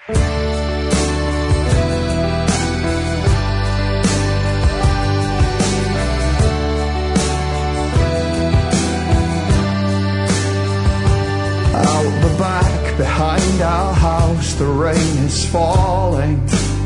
Out the back behind our house, the rain is falling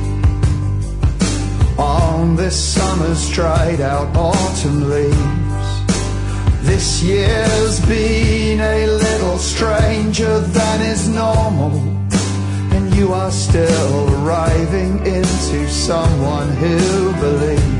on this summer's dried out autumn leaves. This year's been a little stranger than is normal, and you are still arriving into someone who believes.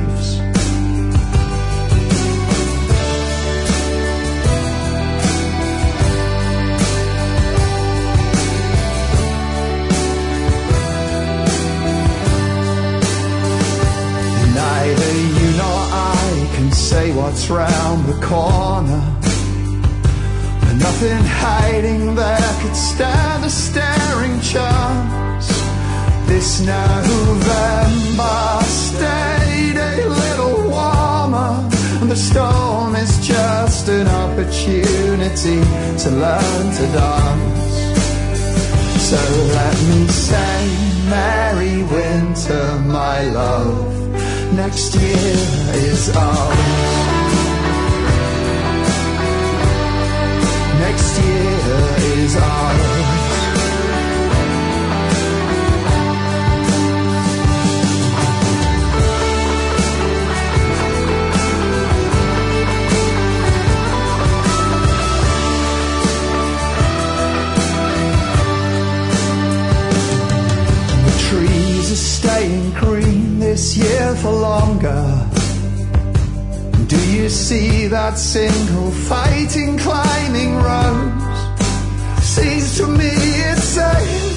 Neither you nor I can say what's round the corner, but nothing hiding there could stand a staring chance. This November stayed a little warmer, and the storm is just an opportunity to learn to dance. So let me say, merry winter, my love, next year is ours. Next year is ours. The trees are staying green this year for longer. Do you see that single fighting climbing rose? Seems to me it's saying